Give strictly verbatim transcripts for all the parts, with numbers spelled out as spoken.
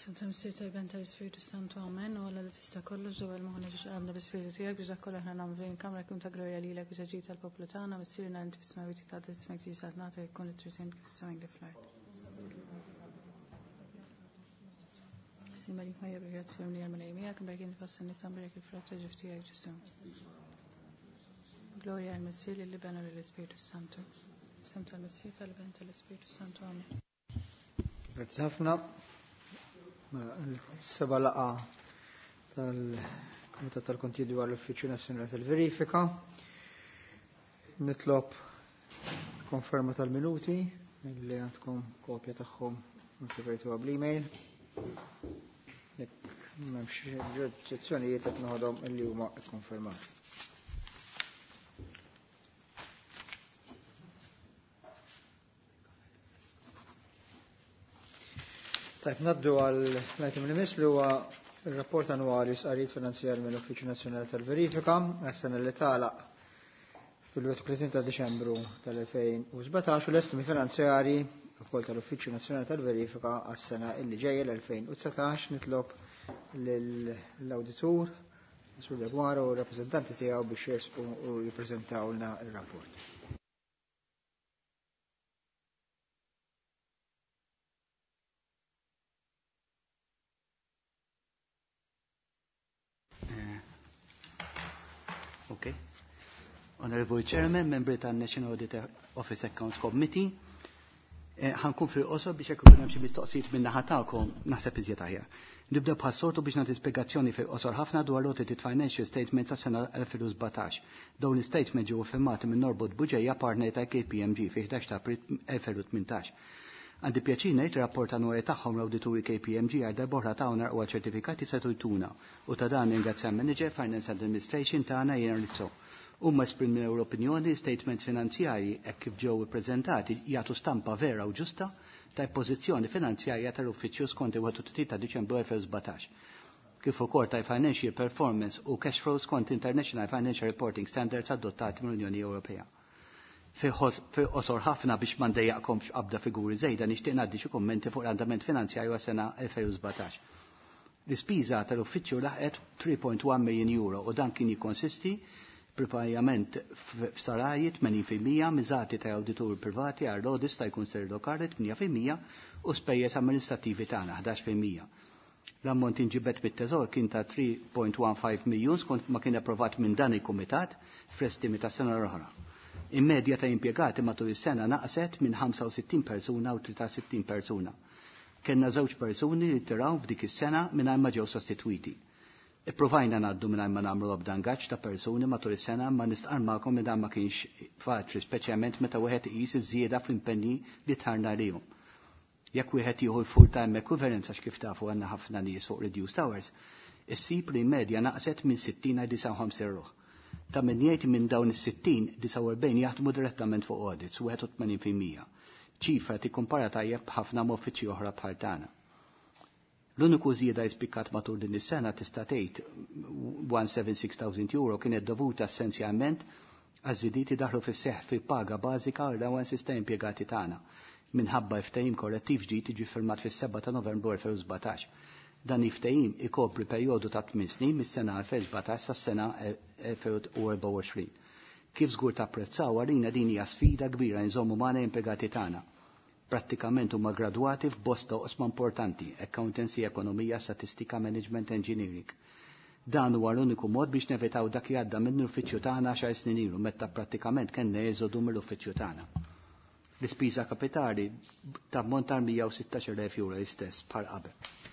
Santa Msir tajben tal-Ispiritu Santu Amen, u għalla li tista' kollox ġewwa l-moħħna ġiex għandna bl-Ispiritu tiegħek biex dakkoll aħna nagħmlu fejn kamra jkun ta' glorja lilek biex ġid tal-poplu tagħna, missirna inti f'isma' witi ta' ismek ġisat nagħtu jkun it-tritien kif sewing di fl-art. Sima li ma jabgrazzjoni għal malejmija kemm bejn nifassan nitambrek il-frott ġif tiegħek Ġesu. Glorja għal Missir li libena lill-Ispiritu Santu. Sam tal-Missir tal-ben tal-Ispiritu Santu Amen. Grazie ħafna. Seba laqa tal-Komitat tal-Kontidju għall-Uffiċċju Nazzjonali tal-Verifika. Nitlob konferma tal-minuti li għandkom kopja tagħhom rċevejtu bl-email. Jekk m'hemmx oġġezzjonijiet qed noħodhom illi huma kkonfermati. Tajb, naddu għal-item li mislu huwa il-rapport annwali sqarijiet finanzjari mill-Uffiċċju Nazzjonali tal-Verifika għas-sena li tagħlaq fil-tletin ta' Diċembru tal-elfejn u sbatax u l-estimi finanzjari wkoll tal-Uffiċċju Nazzjonali tal-Verifika għas-sena li ġejja l-elfejn u tsatax nitlob lill-awditur Sur Degwara u r-rappreżentanti tiegħu biex jersqu u jippreżentawlna r-rapport. Okay. Honorable Chairman, membri ta' National Audit Office Accounts Committee, ħankun fil-qosor biex jekk ikun hemm xi mistoqsijiet minn naħa tagħkom naħseb iżjed aħjar. Nibda bħas-soltu biex nagħti spjegazzjoni fil-qosor ħafna dwar audited financial statements tas sena elfejn u sbatax. Dawn l-statements ġew firmati minn Norbert Buġejja partner ta' K P M G fi ħdax ta' April elfejn u tmintax. Għandi pjaċir ngħid rapport annwali tagħhom l-awdituri K P M G għal darba tagħna u ċertifikati se tujtuna u ta' dan ingrazzja manager Finance Administration tagħna jien Rizzo. Huma esprimew l-opinjoni statements finanzjarji hekk kif ġew ippreżentati jagħtu stampa vera u ġusta ta' pożizzjoni finanzjarja tal-Uffiċċju skont il-tletin ta' Diċembru elfejn u sbatax. Kif ukoll ta' financial performance u cash flow skont International Financial Reporting Standards adottati mill-Unjoni Ewropea. Fil-qosor ħafna biex ma ndejjaqkomx qabda figuri żejda nixtieq ngħaddi xi kummenti fuq l-andament finanzjarju għas-sena elfejn u sbatax. L-ispiża tal-uffiċċju laħqet three point one million euro u dan kien jikkonsisti prepajament f'sarajiet tmaniin fil-mija miżati ta' awdituri privati għal rodis ta' jkun lokali tmien fil-mija u spejjeż amministrattivi tagħna ħdax fil-mija. L-ammont inġibet bit-teżor kien ta' three point one five million skont ma kien approvat minn dan il-kumitat fl-estimi ta' sena l-oħra. In-medja ta' impjegati matul is-sena naqset minn ħamsa u sittin persuna u tlieta u sittin persuna. Kenna żewġ persuni li tiraw f'dik is-sena mingħajr ma ġew sostitwiti. Ipprovajna ngħaddu mingħajr ma nagħmlu obdangaġġ ta' persuni matul is-sena ma nistqar magħkom li dan ma kienx faċli speċjalment meta wieħed iqis iż-żieda fl-impenni li tħarna lihom. Jekk wieħed jieħu l-full-time equivalence għax kif tafu għandna ħafna nies fuq reduced hours, issib li medja naqset minn sittin għal tisa' u ħamsin ruħ. Ta' min jgħid minn dawn is-sittin disa' u erbgħin jaħdmu direttament fuq audits wieħed u tmaniin fil-mija. Ċifra tikkumpara tajjeb b'ħafna m'uffiċċji oħra bħal tagħna. L-uniku żieda jispikkat matul din is-sena tista' tgħid one hundred seventy-six thousand euro kienet dovuta essenzjalment għaż-żidieti daħlu fis-seħħ fil-paga bażika u allowances ta' impjegati tagħna minħabba ftehim korrettiv ġdid jiġi firmat fis-seba' ta' Novembru elfejn u sbatax. Dan il-ftehim ikopri perjodu ta' tmien snin mis-sena elfejn u sbatax sas-sena elfejn u erba' u għoxrin. Kif żgur tapprezzaw għalina din hija sfida kbira nżommu magħna impjegati tagħna. Prattikament huma gradwati f'bosta oqsma importanti, accountancy, ekonomija, statistika, management, engineering. Dan huwa l-uniku mod biex nevitaw dak li għadda minn l-uffiċċju tagħna għaxar snin ilu meta prattikament kellna jeżodu mill-uffiċċju tagħna. L-ispiża kapitali tammont ta' mija u sittax-il elf euro istess bħal qabel.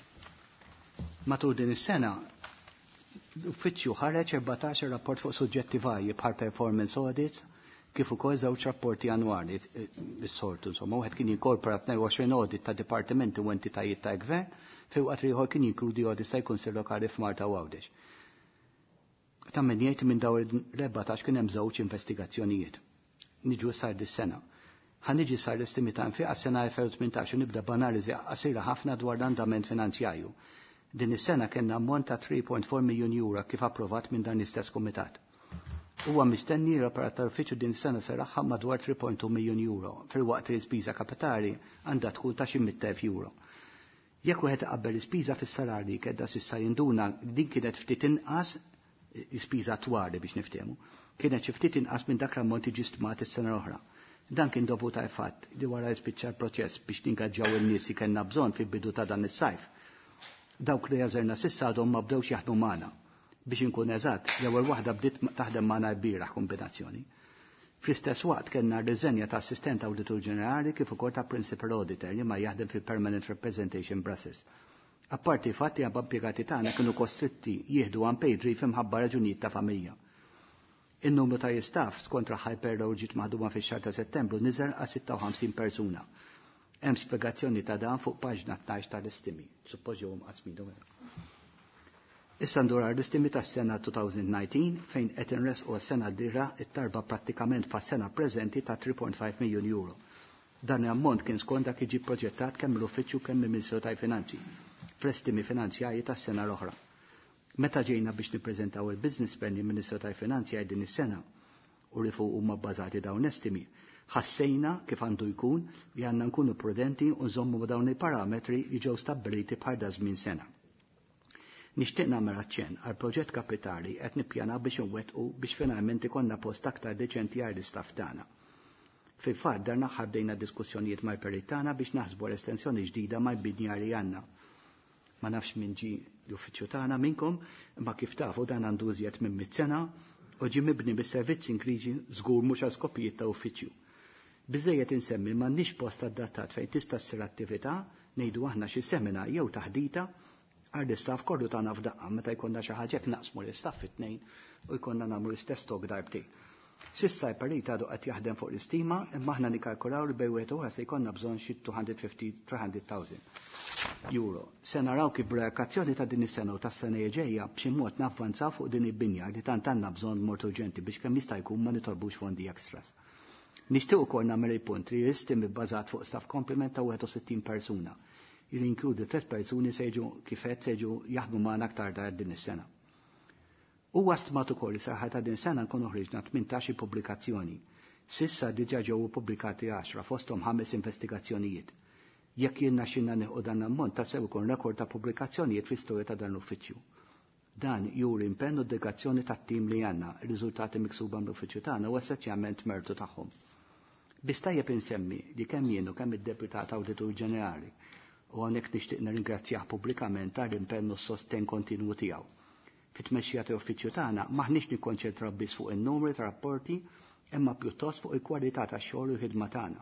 Matul din is-sena l-uffiċċju ħareġ erbatax rapport fuq suġġetti varji bħal performance audits kif ukoll żewġ rapporti annwali is-sortu. Insomma, wieħed kien jinkorpora tnejn u għoxrin audit ta' dipartimenti u entitajiet ta' gvern fejn waqt ieħor kien jinkludi audits ta' jkunsir lokali f'Malta u Għawdex. Ta' min jgħid minn dawn l-erbatax kien hemm żewġ investigazzjonijiet. Niġu sar dis-sena. Ħaniġi sar l-istimi ta' nfiq għas-sena elfejn u tmintax u nibda b'analiżi qasira ħafna dwar l-andament finanzjarju. Din is-sena kellna ammont ta' three point four million euro kif approvat minn dan l-istess kumitat. Huwa mistenni l-apparat tal-uffiċċju din is-sena seraħħa madwar three point two million euro fil-waqt li l-ispiża kapitali għandha tkun ta' xi mija elf euro. Jekk wieħed iqabbel ispiża fis-salarji kedda s'issa jinduna din kienet ftit inqas ispiża twali biex niftehmu. Kienet xi ftit inqas minn dak l-ammont jiġi stmat is-sena l-oħra. Dan kien dovut ta' fatt li wara jispiċċa l-proċess biex ningaġġaw in-nies li kellna bżonn fil-bidu ta' dan is-sajf. Dawk li jażerna s'issa għadhom ma bdewx jaħdmu magħna. Biex inkun eżatt, l-ewwel waħda bdiet taħdem magħna l-bieraħ kombinazzjoni. Fl-istess waqt kellna riżenja ta' assistent Awditur Ġenerali kif ukoll ta' Principal Auditor li ma jaħdem fil-Permanent Representation Brussels. Apparti fatt li impjegati tagħna kienu kostritti jieħdu unpaid leave imħabba raġunijiet ta' familja. In-numru ta' jistaff skont l-aħħar payroll ġiet maħduma fix-xahar ta' Settembru niżel għal sitta u ħamsin persuna. Hemm spjegazzjoni ta' dan fuq paġna tnax tal-istimi. Suppost ġew mqasmin. Issa ndur għall-istimi tas-sena twenty-nineteen fejn qed inresqu s-sena d-dieħla it-tarba prattikament fas-sena preżenti ta' three point five miljun euro. Dan l-ammont kien skont dak jiġi proġettat kemm l-Uffiċċju kemm il-Ministru tal-Finanzi fl-estimi finanzjarji tas-sena l-oħra. Meta ġejna biex nippreżentaw il-business plan il-Ministru tal-Finanzi għal din is-sena u li fuq huma bbażati dawn estimi, ħassejna kif għandu jkun li għandna nkunu prudenti u nżommu dawn il-parametri li ġew stabbiliti bħal da żmien sena. Nixtieq nagħmel aċċenn għal proġett kapitali qed nippjanaw biex inwettqu biex finalment ikollna post aktar deċenti għal l-istaff tagħna. Fil-fatt dan aħħar bdejna diskussjonijiet mal-perit tagħna biex naħsbu l-estensjoni ġdida mal-bidja li għandna. Ma nafx min ġi l-uffiċċju tagħna minnkom, imma kif tafu dan għandu iżjed minn mit sena u ġie mibni bis-servizz inkriġi żgur mhux għal skopijiet ta' uffiċċju. Biżejjed insemmi m'għandniex post adattat fejn tista' ssir attività ngħidu aħna xi seminar jew taħdita għal l-istaff kollu tagħna f'daqqa meta jkollna xi ħaġa jekk naqsmu l-istaff it-tnejn u jkollna nagħmlu l-istess tok darbtejn. Sissa l-parit għadu qed jaħdem fuq l-istima imma aħna nikkalkulaw li bejn wieħed u se jkollna bżonn xi two hundred fifty to three hundred thousand euro. Se naraw kif b'reakazzjoni ta' din is-sena u tas-sena ġejja b'xi mod navvanzaw fuq din il-binja li tant għandna bżonn mort urġenti biex kemm jista' jkun ma nitolbux fondi extras. Nixtieq ukoll nagħmel il-punt li l-istimi bbażat fuq staff complement ta' sixty persuna. Ili inkludi tliet persuni seġu kif qed seġu jaħdmu magħna aktar dar din is-sena. Huwa stmat ukoll saħħa ta' din sena nkunu ħriġna tmintax pubblikazzjoni. Sissa diġà ġew pubblikati għaxra fosthom ħames investigazzjonijiet. Jekk jiena xinna nieħu dan l-ammont ta' sew ikun rekord ta' pubblikazzjonijiet fl-istorja ta' dan l-uffiċċju. Dan juri impenn u dedikazzjoni tat-tim li għandna, ir-riżultati miksuba mill-uffiċċju tagħna u essenzjalment mertu tagħhom. Biss tajjeb insemmi li kemm jien u kemm id-Deputat Awditur Ġenerali u hawnhekk nixtieq nirringrazzjah pubblikament għall-impenn u s-sosten kontinwu tiegħu. Fit-tmexxija tal-uffiċċju tagħna maħniex nikkonċentraw biss fuq in-numri ta' rapporti imma pjuttost fuq il-kwalità tax-xogħol u l-ħidma tagħna.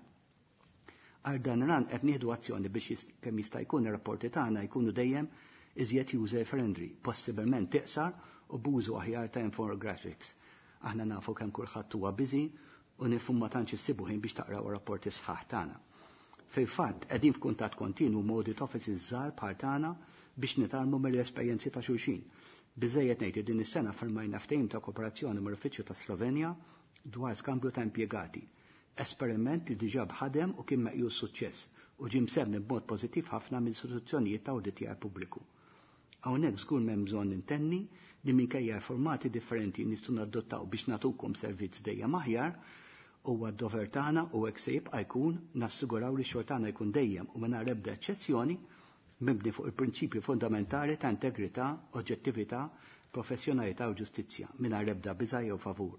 Għal dan ran qed nieħdu azzjoni biex kemm jista' jkun ir-rapporti tagħna jkunu dejjem iżjed user friendly, possibilment tiqsar u b'użu aħjar ta' infographics. Aħna nafu kemm kulħadd huwa busy u nifhmu ma tantx issibu ħin biex taqraw rapporti sħaħ tagħna. Fil-fatt qegħdin f'kuntatt kontinwu ma' audit offices żgħar bħal tagħna biex nitalmu mill-esperjenzi ta' xulxin. Biżejjed ngħid din is-sena firmajna ftehim ta' kooperazzjoni mal-Uffiċċju ta' Slovenja dwar skambju ta' impjegati. Esperiment li diġà bħadem u kien meqjus suċċess u ġie msemmi b'mod pożittiv ħafna mill-istituzzjonijiet ta' awditjar pubbliku. Hawnhekk żgur m'hemm bżonn intenni li minkejja formati differenti nistgħu nadottaw biex nagħtukom servizz dejjem aħjar huwa d-dover tagħna u hekk se jibqa' jkun nassiguraw li x-xogħol tagħna jkun dejjem u mingħajr ebda eċċezzjoni mibni fuq il-prinċipju fundamentali ta' integrità, oġġettività, professjonalità u ġustizzja mingħajr ebda biża' jew favur.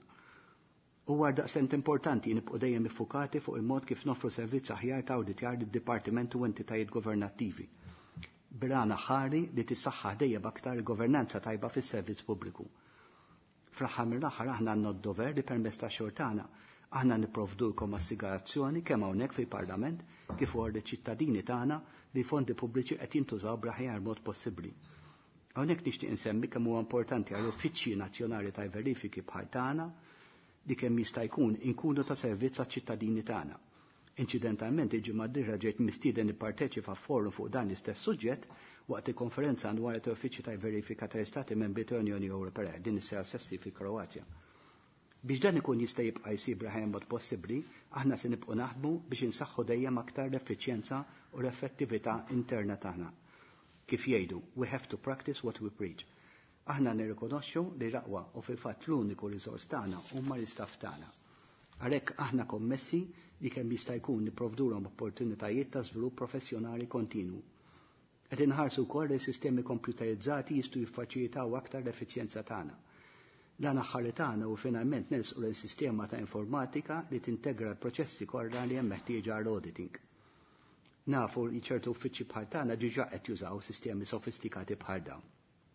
Huwa daqstant importanti nibqgħu dejjem iffukati fuq il-mod kif noffru servizz aħjar ta' awditjar lid-dipartiment u entitajiet governattivi. Brana ħari li tissaħħaħ dejjem aktar il-governanza tajba fis-servizz pubbliku. Fl-aħħar mill-aħħar aħna għandna d-dover li permezz ta' xogħol tagħna aħna nipprovdulkom assigurazzjoni kemm hawnhekk fil-Parlament kif ukoll iċ-ċittadini tagħna li fondi pubbliċi qed jintużaw bl-aħjar mod possibbli. Hawnhekk nixtieq insemmi kemm huwa importanti għall uffiċċji nazzjonali tal-verifiki bħal tagħna li kemm jista' jkun inkunu ta' servizz għaċ-ċittadini tagħna. Inċidentalment il-ġimgħa d-dieħla ġejt mistieden nipparteċipa f'forum fuq dan l-istess suġġett waqt il-konferenza annwali tal-Uffiċċju tal-Verifika tal-Istati Membri tal-Unjoni Ewropea din is-sena sessi fil-Kroatja. Biex dan ikun jista' jibqa' jsir bl-aħjar mod possibbli, aħna se nibqgħu naħdmu biex insaħħu dejjem aktar l-effiċjenza u l-effettività interna tagħna. Kif jgħidu, we have to practice what we preach. Aħna nirrikonoxxu li l-aqwa u fil-fatt l-uniku riżors tagħna huma l-istaff tagħna. Għalhekk aħna kommessi li kemm jista' jkun nipprovdulhom opportunitajiet ta' żvilupp professjonali kontinwu. Qed inħarsu wkoll li sistemi kompjuterizzati jistgħu jiffaċilitaw aktar l-effiċjenza tagħna. Dan aħħar tagħna u finalment nilsqu l-sistema ta' informatika li tintegra l-proċessi kollha li hemm meħtieġa għall-auditing. Nafu li ċertu uffiċċji bħal tagħna diġà qed jużaw sistemi sofistikati bħal dawn.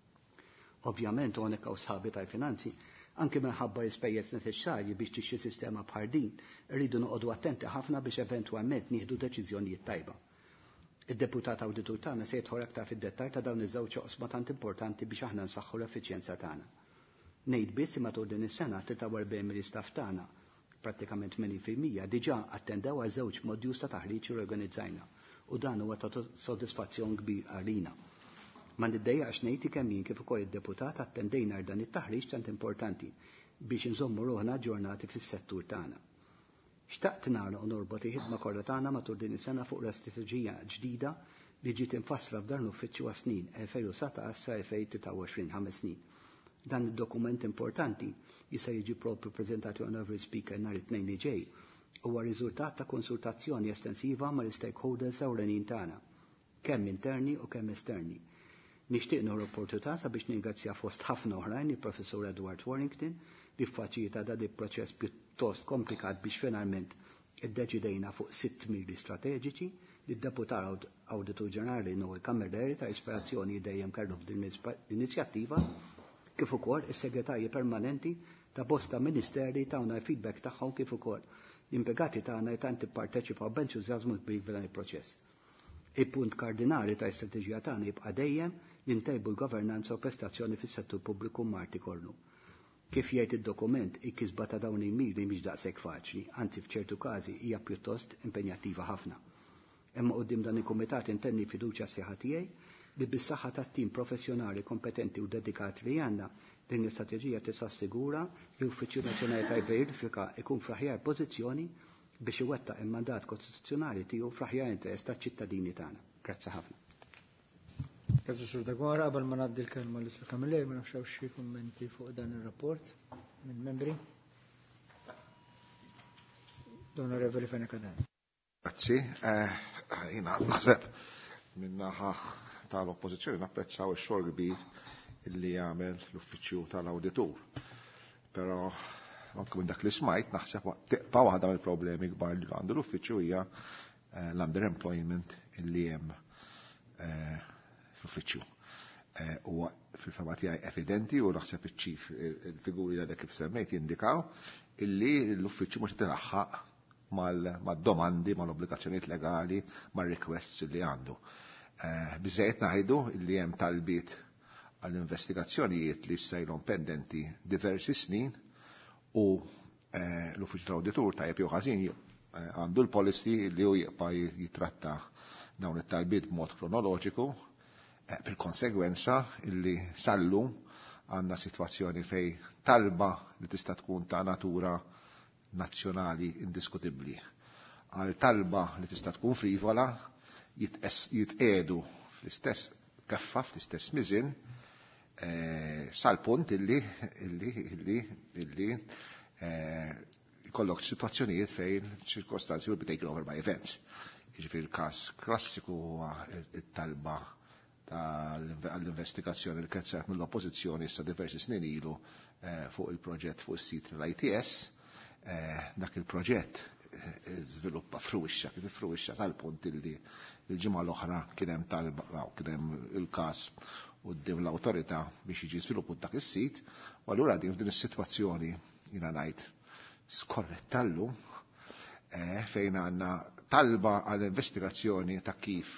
Ovvjament hawnhekk hawn sħabi tal-finanzi, anke minħabba l-ispejjeż neċessarji biex tixtri sistema bħal din, irridu noqogħdu attenti ħafna biex eventwalment nieħdu deċiżjonijiet tajba. Id-deputat awditur tagħna se jidħol aktar fid-dettall ta' dawn iż-żewġ oqsma tant importanti biex aħna nsaħħu l-effiċjenza tagħna. Ngħid biss matul din is-sena tritgħu erbejn mill-istaff tagħna, prattikament tmaniin fil-mija diġà attendew għal żewġ modjuls ta' taħriġ li organizzajna u dan huwa ta' sodisfazzjon kbir għalina. Ma niddejjaqx ngħid kemm jien kif ukoll id-deputat attendejna dan it-taħriġ tant importanti biex inżommu ruħna ġurnati fis-settur tagħna. Xtaqt nagħlaq u norbot il-ħidma kollha tagħna matul din is-sena fuq l-istrateġija ġdida li ġiet infassla f'dan l-uffiċċju għas snin elfejn u satax sa elfejn u tlieta għoxrin ħames snin. Dan id-dokument importanti jista' jiġi propri preżentati Honorable Speaker nhar it-tnejn li ġej huwa riżultat ta' konsultazzjoni estensiva mal-stakeholders ewlenin tagħna, kemm interni u kemm esterni. Nixtieq nieħu l-opportunità sabiex ningrazzja fost ħafna oħrajn il-Professur Edward Warrington li ffaċilita dan il-proċess pjuttost komplikat biex finalment iddeċidejna fuq sitt miri strateġiċi li d-deputat Awditur Ġenerali Noel Camilleri ta' ispirazzjoni dejjem kellu f'din l-inizjattiva kif ukoll is-segretarji permanenti ta' bosta ministeri tawna l-feedback tagħhom kif ukoll l-impjegati tagħna tant ipparteċipaw b'entużjażmu kbir f'dan il-proċess. Il-punt kardinali ta' istrateġija tagħna jibqa' dejjem li ntejbu l-governanza u prestazzjoni fis-settur pubbliku marti kollu. Kif jgħid id-dokument il-kisba ta' dawn il-miri mhix daqshekk faċli, anzi f'ċertu każi hija pjuttost impenjattiva ħafna. Imma quddiem dan il-kumitat intenni fiduċja sieħa tiegħi li bis-saħħa tat-tim professjonali kompetenti u dedikati li għandna din l-istrateġija tista' assigura li l-Uffiċċju Nazzjonali tal-Verifika ikun fl-aħjar pożizzjoni biex iwettaq il-mandat kostituzzjonali tiegħu fl-aħjar interess taċ-ċittadini tagħna. Grazzi ħafna. Grazzi Sur Dagwara, qabel ma ngħaddi l-kelma l-Isra Camilleri ma nafx xi kummenti fuq dan ir-rapport minn membri. Onorevoli Fenekadan. Grazzi, jiena naħseb min-naħa tal-oppożizzjoni napprezzaw ix-xogħol kbir illi jagħmel l-uffiċċju tal-awditur. Però anke minn dak li smajt naħseb teqpa' waħda mill-problemi kbar li għandu l-uffiċċju hija l-underemployment illi hemm fl-uffiċċju. Huwa fil-fema tiegħi evidenti u naħseb iċ-ċif il-figuri li kif semmejt jindikaw illi l-uffiċċju mhux tilaħħaq mad-domandi, mal-obbligazzjonijiet legali, mar-requests li għandu. Biżejjed ngħidu illi hemm talbiet għall-investigazzjonijiet li sajlhom pendenti diversi snin u l-Uffiċċju tal-Awditur tajjeb jew ħażin għandu l-policy li hu jibqa' jitratta dawn it-talbiet b'mod kronoloġiku. Bil-konsegwenza illi sallum għandna sitwazzjoni fej talba li tista' tkun ta' natura nazzjonali indiskutibbli għal talba li tista' tkun frivola jitqiedu fl-istess keffa fl-istess miżin sal-punt illi illi illi illi jkollok sitwazzjonijiet fejn ċirkostanzi will be taken over by events. Jiġifieri il-każ klassiku huwa it-talba tal-investigazzjoni li kienet mill-oppożizzjoni issa diversi snin ilu fuq il-proġett fuq is-sit tal-I T S. Dak il-proġett żviluppa fruwixxa kif ifruwixxa tal-punt illi l-ġimgħa l-oħra kien hemm talba kien hemm il-każ quddiem l-awtorità biex jiġi żviluppat dak is-sit, u allura din f'din is-sitwazzjoni jiena ngħid skorrettallu fejn għandna talba għall-investigazzjoni ta' kif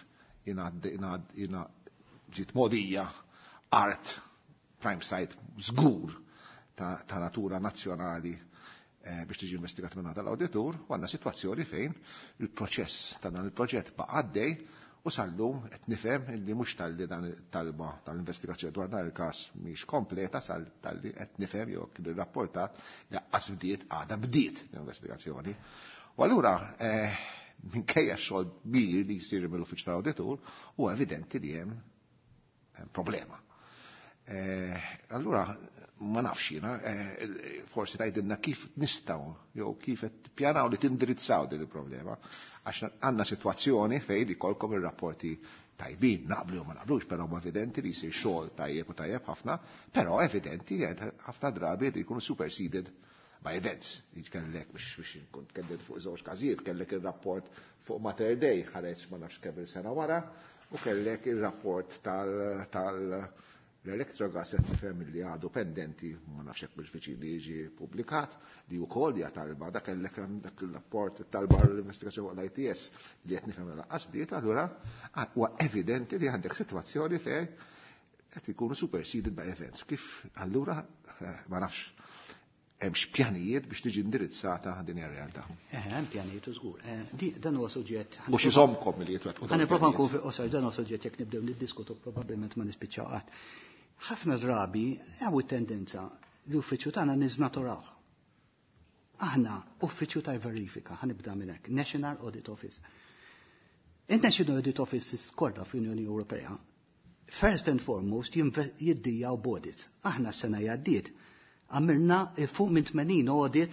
jiena ġiet modija art prime site żgur ta' natura nazzjonali biex tiġi investigat minna tal-awditur, u għandna sitwazzjoni fejn il-proċess ta' dan il-proġett ba' għaddej u sallum qed nifhem li mhux talli dan it-talba tal-investigazzjoni dwar dan il-każ mhix kompleta sal talli qed nifhem jew kien irrapportat laqqas bdiet għadha bdiet l-investigazzjoni. U allura minkejja x-xogħol kbir li jsir mill-Uffiċċju tal-Awditur huwa evidenti li hemm problema. Allura ma nafx jiena, forsi tgħidilna kif nistgħu jew kif qed tippjanaw li tindirizzaw din il-problema Għax għandna sitwazzjoni fejn li kolkom ir-rapporti tajbin, naqblu ma naqblux, però ma evidenti li jsir xogħol tajjeb u tajjeb ħafna, però evidenti ħafna drabi li jkunu superseded by events. Kellek biex biex kont kellek fuq żewġ każijiet, kellek ir-rapport fuq Mater Dei ħareġ ma nafx kemm sena wara, u kellek ir-rapport tal tal l-Electrogas qed nifhem li għadu pendenti ma nafx hekk bil-viċini jiġi pubblikat li wkoll hija talba dak kellek dak il-rapport talba l-investigazzjoni fuq l-I T S li qed nifhem laqqas bliet, allura huwa evidenti li għandek sitwazzjoni fejn qed ikunu superseded by events. Kif allura ma nafx hemm pjanijiet biex tiġi indirizzata din ir-realtà. Eh, hemm pjanijiet u żgur. Dan huwa suġġett. Mhux iżommkom li jitwet. Ħa nipprova nkun fi qosor dan huwa suġġett jekk nibdew niddiskutu probabbilment ma nispiċċaw qatt. Ħafna drabi hawn it-tendenza li uffiċċju tagħna niżnaturawh. Aħna uffiċċju ta' verifika, ħanibda minn hekk, National Audit Office. Il-National Audit Office iskorda fl-Unjoni Ewropea. First and foremost jiddija audits. Aħna s-sena jgħaddiet għamilna fuq minn tmenin audit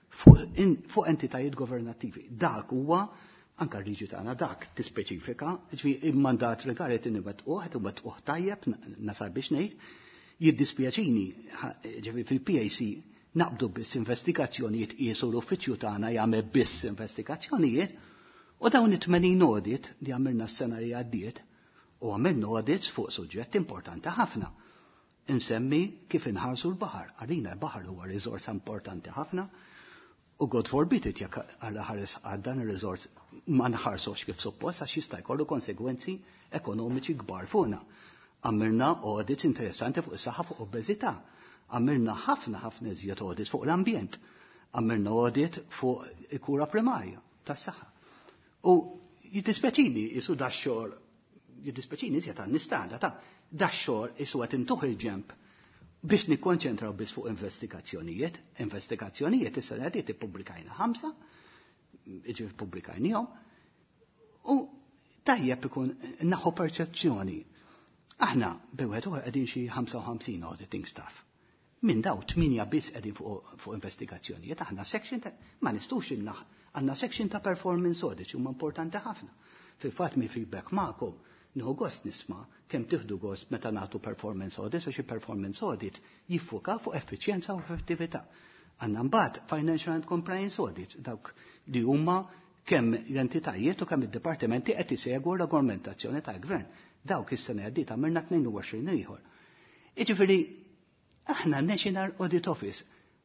fuq entitajiet governattivi. Dak huwa anka r-riġi tagħna dak tispeċifika, ġifieri il-mandat regari tinibet uħ, tinibet uħ tajjeb, nasar biex ngħid, jiddispjaċini ġifieri fil-P A C naqbdu biss investigazzjonijiet qisu l-uffiċċju tagħna jagħmel biss investigazzjonijiet u dawn it-tmenin audit li għamilna s-sena li għaddiet u għamilna audits fuq suġġett importanti ħafna. Insemmi kif inħarsu l-baħar. Għalina l-baħar huwa riżors importanti ħafna u God forbid it jekk għal ħares għal dan ir-riżors ma nħarsux kif suppost għax jista' jkollu konsegwenzi ekonomiċi kbar fuqna. Għamilna audits interessanti fuq is-saħħa fuq obeżità. Għamilna ħafna ħafna iżjed audits fuq l-ambjent. Għamilna audit fuq il-kura primarja tas-saħħa. U jiddispjaċini isu dax-xogħol jiddispjaċini iżjed għan-nistanda ta' dax-xogħol isu qed intuħ il-ġemp biex nikkonċentraw biss fuq investigazzjonijiet. Investigazzjonijiet is-sena qed ippubblikajna ħamsa, jiġifieri ppubblikajnihom, u tajjeb ikun naħu perċezzjoni. Aħna bewħed uħra qegħdin xi ħamsa u ħamsin auditing staff. Minn daw tminja biss qegħdin fuq investigazzjonijiet, aħna section ta' ma nistgħux innaħ, għandna section ta' performance audit huma importanti ħafna. Fil-fatt mi feedback magħkom Nħu gost nisma' kemm tieħdu gost meta nagħtu performance audit u xi performance audit jiffuka fuq effiċjenza u effettività. Għandna mbagħad financial and compliance audit dawk li huma kemm l-entitajiet u kemm id-dipartimenti qed isegwu r-regolamentazzjoni tal-gvern. Dawk is-sena għaddiet għamilna tnejn u għoxrin ieħor. Jiġifieri aħna National Audit Office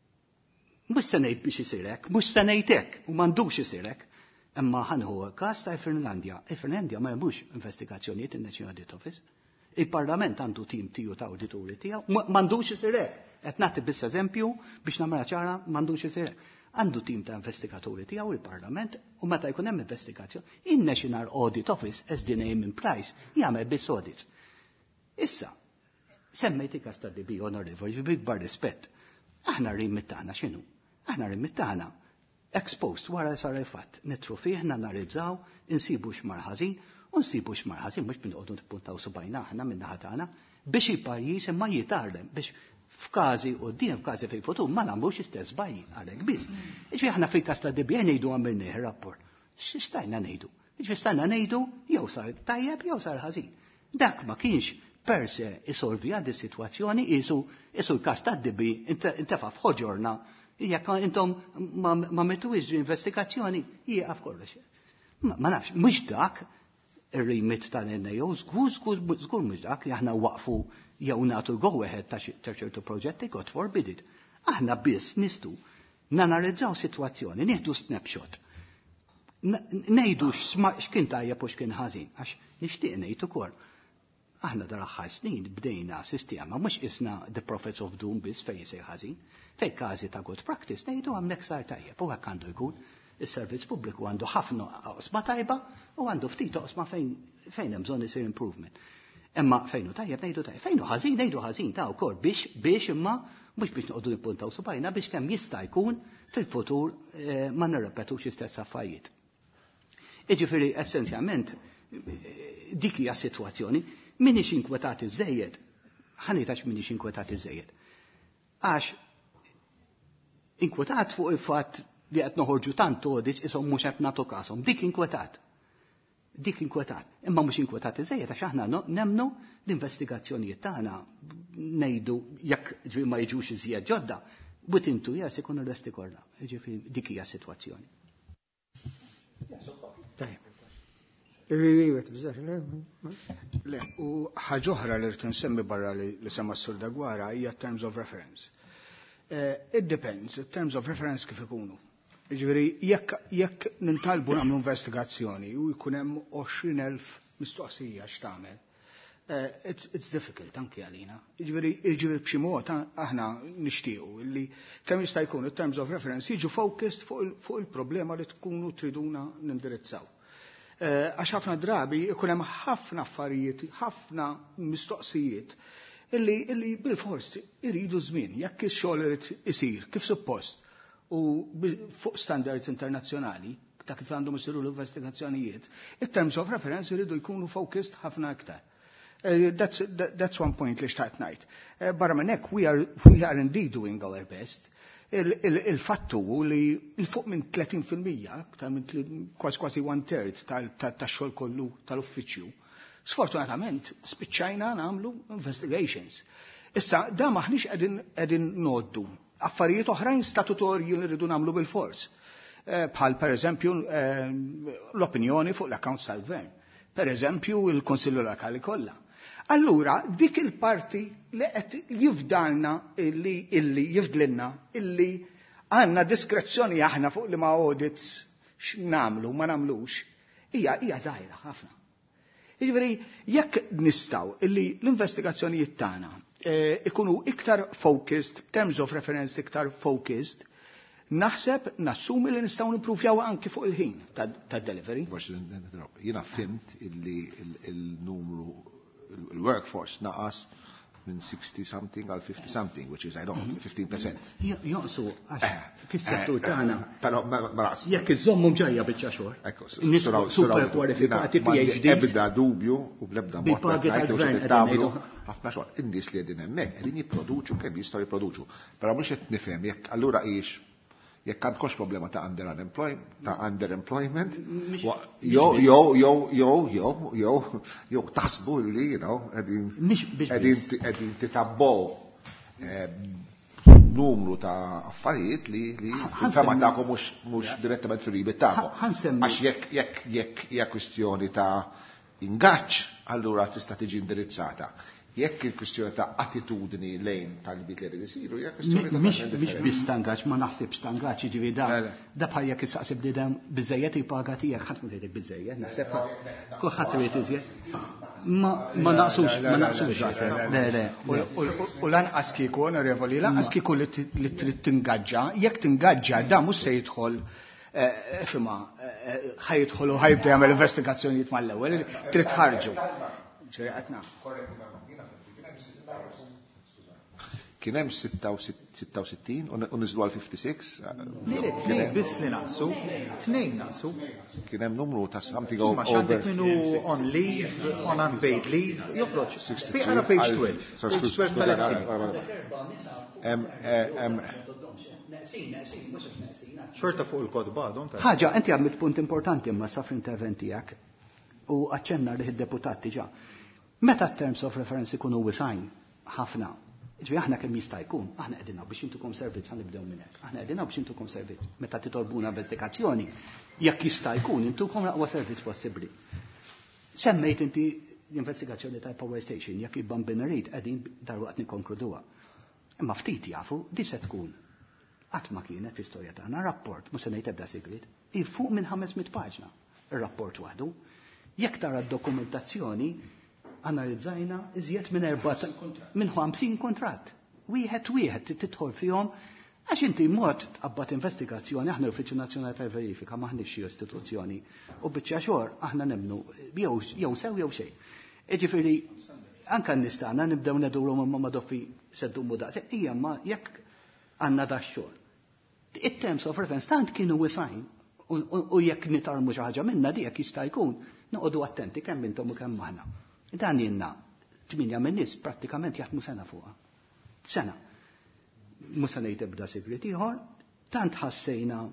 mhux se ngħid biex isir hekk, mhux se ngħid hekk u m'għandux isir hekk. Imma ħanħu każ ta' Finlandja. Il-Finlandja ma jemux investigazzjonijiet in-National Audit Office. Il-Parlament għandu tim tiju ta' awdituri tiegħu, m'għandux isir hekk. Qed nagħti biss eżempju biex nagħmilha ċara m'għandux isir hekk. Għandu tim ta' investigaturi tiegħu il-Parlament u meta jkun hemm investigazzjoni, in-National Audit Office as the name implies jagħmel biss audit. Issa, semmejt il-każ ta' D B Honorable bikbar rispett. Aħna rrimit tagħna x'inhu? Aħna rrimit tagħna exposed wara sar il-fatt, nitru fih, nanalizzaw, insibu x'marħażin, u nsibu x'marħażin mhux binqogħdu nippuntaw subajna aħna minn naħa tagħna biex il-pajjiż imma jitarlem biex f'każi quddiem f'każi fil-futur ma nagħmlux istess bajji għalhekk biss. Iġri aħna fil-każ ta' D B ngħidu għamilni ir-rapport. X'istajna ngħidu? Iġri stajna ngħidu jew sar tajjeb jew sar ħażin. Dak ma kienx per se isolvi għad is-sitwazzjoni isu isu l-każ ta' D B intefa' f'ħoġorna. Jekk intom ma metu iġri investigazzjoni, jieqaf kollox. Ma nafx, mhux dak ir-remit tal-N A O, żgur żgur żgur mhux dak li aħna waqfu jew nagħtu go-ahead ta' ċertu proġetti, God forbid it. Aħna biss nistu nanalizzaw sitwazzjoni, nieħdu snapshot. Ngħidu x'kien tajjeb u x'kien ħażin, għax nixtieq ngħid ukoll. Aħna dar aħħar snin bdejna sistema mhux isna the prophets of doom biss fejn jsir ħażin, fejn każi ta' good practice ngħidu hemmhekk sar tajjeb u hekk għandu jkun. Is-servizz pubbliku għandu ħafna oqsma tajba u għandu ftit oqsma fejn fejn hemm bżonn isir improvement. Imma fejn hu tajjeb ngħidu tajjeb, fejn hu ħażin ngħidu ħażin ta' wkoll biex biex imma mhux biex noqogħdu nippuntaw subajna biex kemm jista' jkun fil-futur ma nirrepetux istess affarijiet. Jiġifieri essenzjalment dik hija sitwazzjoni. Minix inkwetati żejjed, ħanitax minix inkwetati żejjed. Għax inkwetat fuq il-fatt li qed noħorġu tant audits ishom mhux qed nagħtu każhom. Dik inkwetat. Dik inkwetat. Imma mhux inkwetat iżejjed għax aħna nemmnu l-investigazzjonijiet tagħna ngħidu jekk ma jiġux iżjed ġodda, within two years ikun arresti kollha. Jiġifieri dik hija s-sitwazzjoni. Le, u ħaġa oħra li rrid nsemmi barra li semma s-sur Dagwara hija terms of reference. It depends, terms of reference kif ikunu. Ġifieri jekk nintalbu nagħmlu investigazzjoni u jkun hemm għoxrin elf mistoqsija x'tagħmel. It's difficult anke għalina. Ġifieri b'xi mod aħna nixtiequ li kemm jista' jkun it-terms of reference jiġu focused fuq il-problema li tkunu triduna nindirizzaw. Għax ħafna drabi ikun hemm ħafna affarijiet, ħafna mistoqsijiet illi illi bil-fors iridu żmien jekk ix-xogħol irid isir kif suppost u fuq standards internazzjonali ta' kif għandhom isiru l-investigazzjonijiet, it-terms of reference iridu jkunu focused ħafna aktar. Uh, that's, that, that's one point li xtaqt ngħid. Uh, barra minn hekk we are we are indeed doing our best. Il-fattu li il-fuq minn thirty fil-mija, kważi kważi one third tax-xogħol kollu tal-uffiċċju, sfortunatament spiċċajna nagħmlu investigations. Issa da maħniex qegħdin noddu affarijiet oħrajn statutorji li rridu nagħmlu bil-fors. Bħal pereżempju l-opinjoni fuq l-accounts tal-gvern. Pereżempju il-Konsilju Lokali kollha. Allura, dik il-parti li qed jifdalna illi illi jifdlilna illi għandna diskrezzjoni aħna fuq li ma audits x'namlu ma nagħmlux hija hija żgħira ħafna. Jiġifieri jekk nistgħu illi l-investigazzjonijiet tagħna ikunu iktar focused, terms of reference iktar focused, naħseb nassumi li nistgħu nimpruvjaw anke fuq il-ħin tad-delivery. Jiena fimt illi il-numru il-workforce naqas minn sixty something għal fifty something, which is, I don't know, fifteen percent. Joqsu, fis-settur tagħna. Però ma raqs. Jekk iżommu ġajja biċċa xogħol. Ekku, super kwalifikati P H D. Ebda dubju u bl-ebda mod tagħmlu ħafna xogħol. In-nies li qegħdin hemmhekk qegħdin jipproduċu kemm jistgħu jipproduċu. Però mhux qed nifhem jekk allura hix jekk għandkomx problema ta' under unemployment, ta' underemployment, jew jew jew jew jew jew jew tasbu li, you know, qegħdin qegħdin titabbow numru ta' affarijiet li li fil-fema tagħkom mhux mhux direttament fil-ribet tagħkom. Għax jekk jekk jekk hija kwistjoni ta' ingaġġ, allura tista' tiġi indirizzata. Jekk il-kwistjoni ta' attitudni lejn tal-bit li rrid isiru, hija kwistjoni ta' mhix biss tangaġġ, ma naħsibx tangaġġ jiġifieri da da bħal jekk issaqsib bniedem biżejjed jippaga tiegħek ħadd ma tgħidlek biżejjed, naħseb kulħadd irid iżjed. Ma naqsux, ma naqsux le le. U lanqas kieku onorevoli, lanqas kieku li trid tingaġġa, jekk tingaġġa da mhux se jidħol fima ħajidħol u ħajbda jagħmel investigazzjonijiet mal-ewwel, trid tħarġu. Kien hemm sittasixty u niżlu għal fifty-six. Tnejn biss li naqsu, tnejn naqsu. Kien hemm numru ta' something over. Għandek minnu on leave, on unpaid leave, joħroġ. Għana page twelve. Page twelve Xorta fuq il-kodba, don't I? Ħaġa, inti għamit punt importanti imma sa fl-interventi jak u għacċenna li id-deputati ġa. Meta terms of reference ikunu wisajn ħafna, ġvi aħna kemm jista' jkun, aħna qegħdin biex intukom servizz ħan nibdew minn hekk. Aħna qegħdin biex intukom servizz. Meta titolbuna investigazzjoni, jekk jista' jkun intukom l-aqwa servizz possibbli. Semmejt inti l-investigazzjoni tal-Power Station, jekk jibban bin-rid qegħdin darwaqt nikkonkluduha. Imma ftit jafu di se tkun. Qatt ma kienet fl-istorja tagħna rapport, mhux se ngħid ebda segret, fuq minn ħames mit paġna ir-rapport waħdu. Jekk tara d-dokumentazzjoni analizzajna iżjed minn erba' minn ħamsin kontratt. Wieħed wieħed tidħol fihom għax inti mod tqabbad investigazzjoni aħna l-Uffiċċju Nazzjonali tal-Verifika maħniex xi istituzzjoni u biċċa xogħol aħna nemmnu jew jew sew jew xejn. Jiġifieri anke nistgħna nibdew neduru ma' doffi seddu daqs. Hija ma jekk għandna dax-xogħol. It-terms of reference tant kienu wisajn u jekk nitarmu xi ħaġa minnha dik jista' jkun noqogħdu attenti kemm intom u kemm aħna. Dan jenna, tminja minn nies prattikament jaħdmu sena fuqha. Sena. Mhux se ngħid ebda segret ieħor, tant ħassejna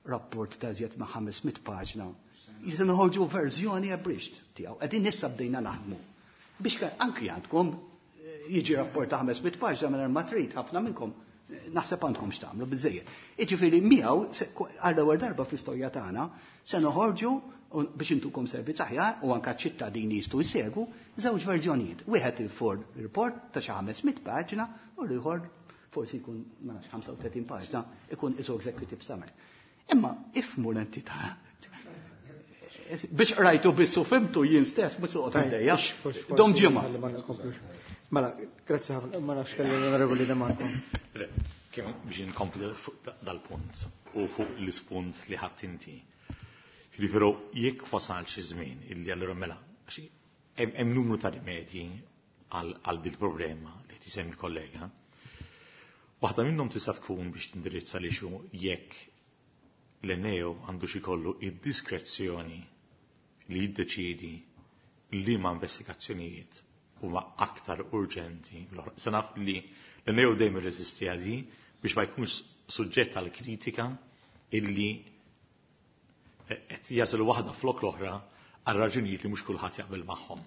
rapport ta' żjed ma' ħamesmit paġna. Jista' noħorġu verżjoni abridged tiegħu. Qegħdin issa bdejna naħdmu. Biex anki għandkom jiġi rapport ta' ħamesmit paġna minn ma trid ħafna minnkom naħseb għandkom x'tagħmlu biżejjed. Jiġifieri miegħu għal-ewwel darba fl-istorja tagħna se noħorġu biex intukom servizz aħjar u anke ċittadini jistgħu jsegwu żewġ verżjonijiet. Wieħed il-Ford report ta' xi ħamesmit paġna u l-ieħor forsi jkun ma nafx ħamsa u tletin paġna ikun isu executive summary. Imma ifmu l-entità biex rajtu bissu fimtu jien stess mhux soqgħod għaddejja. Dom ġimgħa. Mela, grazzi ħafna, ma nafx kelli l-onorevoli Demarco. Kemm biex inkompli dal-punt u fuq l-ispunt li ħadd inti. Jiġifieri jekk wasal xi żmien illi allura mela hemm numru ta' rimedji għal dik problema li tisemmi l-kollega. Waħda minnhom tista' tkun biex tindirizza li xu jekk l-Eneo għandu xi kollu id-diskrezzjoni li jiddeċiedi li ma' investigazzjonijiet huma aktar urġenti. Se naf li l-Eneo dejjem irreżisti għadi biex ma jkunx suġġett għal kritika illi qed jażel waħda flok l-oħra għal raġunijiet li mhux kulħadd jaqbel magħhom.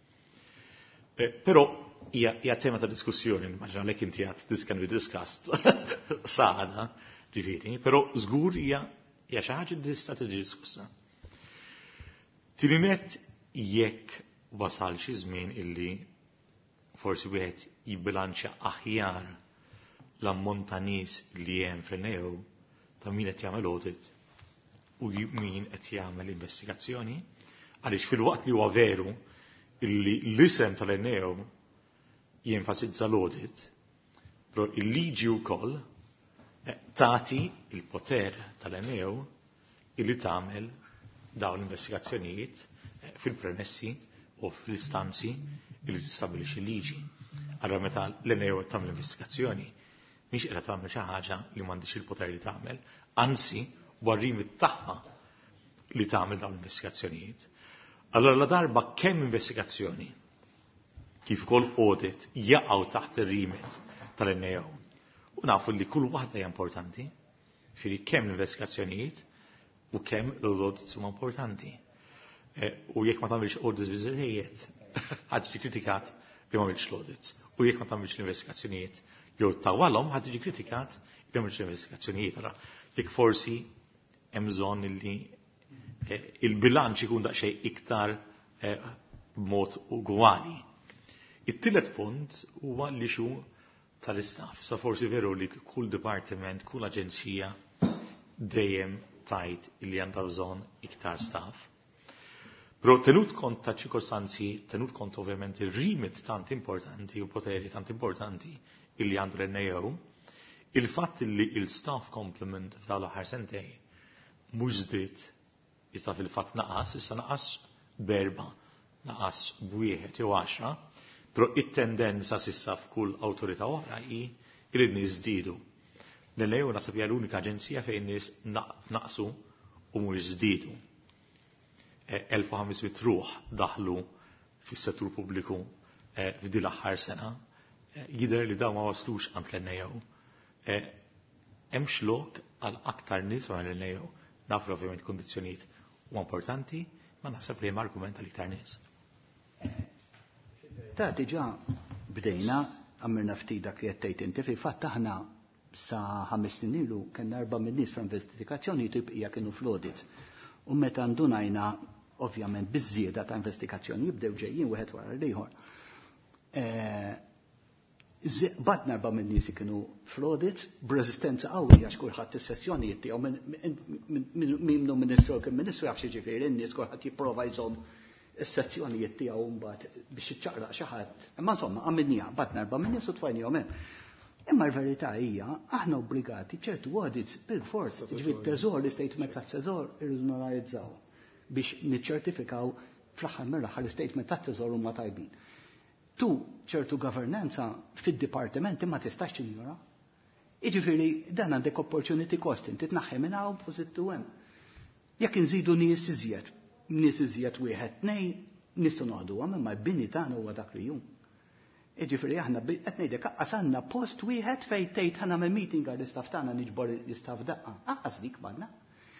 Però hija tema ta' diskussjoni, immaġina lek inti għad this can be discussed saħda, ġifieri, però żgur hija hija xi ħaġa li tista' tiġi diskussa. Tieni nett jekk wasal xi żmien illi forsi wieħed jibbilanċja aħjar l-ammont ta' nies li hemm fl-Eneo ta' min qed jagħmel audit u min qed jagħmel investigazzjoni, għaliex fil-waqt li huwa veru illi l-isem tal-Eneo jenfasizza l-audit, però il-liġi wkoll tagħti il-poter tal-Eneo illi tagħmel dawn l-investigazzjonijiet fil-premessi u fl-istanzi illi tistabbilixxi liġi. Allora meta l-Eneo tagħmel investigazzjoni mhix qiegħda tagħmel xi ħaġa li m'għandix il-poter li tagħmel, anzi warrim it-tagħha li tagħmel dawn l-investigazzjonijiet. Allora la darba kemm investigazzjoni kif ukoll audit jaqgħu taħt ir-remit tal-Eneo. U nafu li kull waħda hija importanti, firri kemm l-investigazzjonijiet u kemm l-audits huma importanti. U jekk ma tagħmilx audits biżejjed, ħadd tiġi kritikat li ma tagħmilx l-audits. U jekk ma tagħmilx l-investigazzjonijiet jew tawwalhom ħadd tiġi kritikat li ma tagħmilx l-investigazzjonijiet. Allora jekk forsi hemm bżonn li il-bilanċ ikun daqsxejn iktar b'mod ugwali. It-tielet punt huwa li xu tal-istaff. Sa forsi veru li kull dipartiment, kull aġenzija dejjem tajt li għandha bżonn iktar staff. Però tenut kont ta' ċirkostanzi, tenut kont ovvjament il-remit tant importanti u poteri tant importanti illi għandu l-Eneo, il-fatt li il-staff complement f'dawn l-aħħar sentej mhux żdied issa fil-fatt naqas, issa naqas berba, naqas bwieħed jew għaxra, però it-tendenza s'issa f'kull awtorità oħra hi irid niżdiedu. L-Eneo nasab hija l-unika aġenzija fejn nies naqsu u mhux żdiedu. elf u ħamesmien ruħ daħlu fis-settur pubbliku f'din l-aħħar sena, jidher li dawn ma waslux għand l-Eneo. Hemm xlok għal aktar nies ma l-Eneo. Nafru ovvjament kondizzjonijiet huma importanti, ma naħseb li hemm argument għal iktar nies. Ta' diġà bdejna għamilna ftit dak li qed tgħid inti fil-fatt aħna sa ħames snin ilu kellna erba' min nies fl-investigazzjoni tibqija kienu fl-audit. U meta ndunajna ovvjament biż-żieda ta' investigazzjoni jibdew ġejjin wieħed wara l-ieħor. Badna erba' min nies kienu fl-audit b'reżistenza qawwija għax kulħadd is-sessjonijiet tiegħu minnu ministru kien ministru jaf xi ġifieri n-nies kulħadd jipprova jżomm is-sezzjonijiet tiegħu mbagħad biex iċċaqraq xi ħadd. Imma insomma għamilniha badna erba' min nies u tfajnihom hemm. Imma l-verità hija aħna obbligati ċertu audits bil-fors, ġifieri teżor l-istatement tat-teżor irridu nanalizzaw biex niċċertifikaw fl-aħħar mill-aħħar l-istatement tat-teżor huma tajbin. Tu ċertu governanza fid-dipartimenti ma tistax tinjora. Jiġifieri dan għandek opportunity cost inti tnaħħi minn hawn pożittu hemm. Jekk inżidu nies iżjed, nies iżjed wieħed tnejn nistgħu noħdu hemm imma l-bini tagħna huwa dak li hu. Jiġifieri aħna qed ngħidlek qasanna post wieħed fejn tgħid ħa nagħmel meeting għal l-istaff tagħna niġbor l-istaff daqqa. Aqqas dik banna.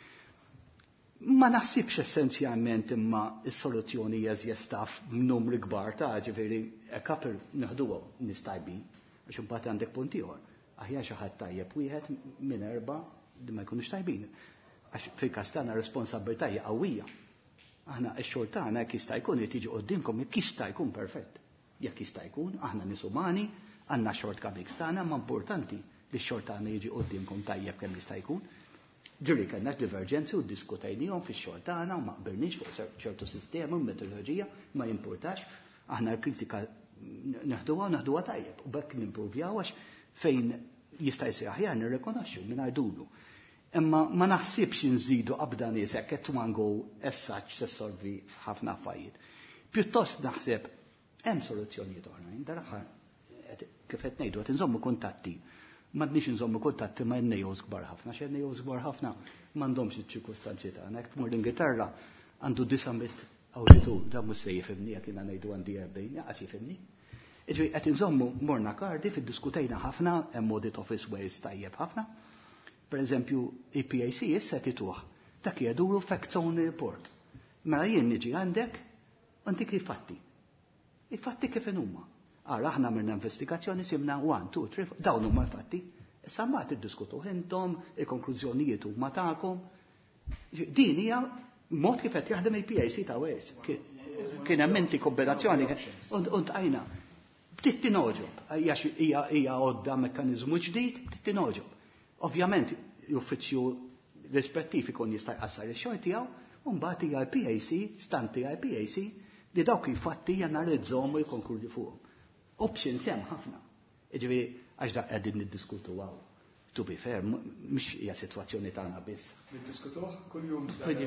Ma naħsibx essenzjalment imma s-soluzzjoni jeżjestaf numri kbar ta' ġifieri kapir naħduha nistajbin għax imbagħad għandek punt ieħor. Aħjar xi ħadd tajjeb wieħed minn erba' li ma jkunux tajbin. Għax fil-każ tagħna responsabbiltà hija qawwija. Aħna x-xogħol tagħna jekk jista' jkun irid tiġi qudiemkom jekk jista' jkun perfett. Jekk jista' jkun aħna nies umani għandna shortcomings tagħna ma importanti li x-xogħol tagħna jiġi qudiemkom tajjeb kemm jista' jkun. Ġuri kellna divergenzi u ddiskutejnihom fix-xogħol tagħna u ma qbilniex fuq ċertu sistema u metodoloġija ma jimpurtax aħna l-kritika naħduha naħduha tajjeb u bekk nimprovjaw għax fejn jista' jsir aħjar nirrikonoxxu mingħajr dubju. Imma ma naħsibx inżidu qabda nies hekk qed one go as such se solvi ħafna affarijiet. Pjuttost naħseb hemm soluzzjonijiet oħrajn dal-aħħar kif qed ngħidu qed inżommu kuntatti. M'għandniex inżommu kuntatti ma' N A Os kbar ħafna, x'N A Os kbar ħafna m'għandhomx iċ-ċirkustanzi tagħna. Jekk tmur l-Ingilterra għandu disa' mit awditur, da mhux se jifhimni jekk jiena ngħidu għandi erbgħin, jaqas jifhimni. Iġri qed inżommu morna Cardiff iddiskutejna ħafna hemm audit office ways tajjeb ħafna. Pereżempju E P A C issa tituh dak jeduru fact zone report. Mela jien niġi għandek anti kif fatti. Il-fatti kif huma. Għara aħna mirna investigazzjoni simna one, two, three, dawn huma l-fatti. Issa mbagħad iddiskutu intom, il-konklużjonijiet huma tagħkom. Din hija mod kif qed jaħdem il-P A C ta' Wales. Kien hemm inti kooperazzjoni u tqajna. Bdiet tinoġob, hija għodda mekkaniżmu ġdid, bdiet tinoġob. Ovvjament l-uffiċċju rispettiv ikun jista' jqassar ix-xogħol tiegħu u mbagħad hija l-P A C, stanti għal P A C li dawk il-fatti janalizzhom u jkonkludi fuqhom. Options hemm ħafna. Jiġifieri għax dak qegħdin niddiskutu għaw. To be fair, mhux hija sitwazzjoni tagħna biss. Niddiskutuh kuljum.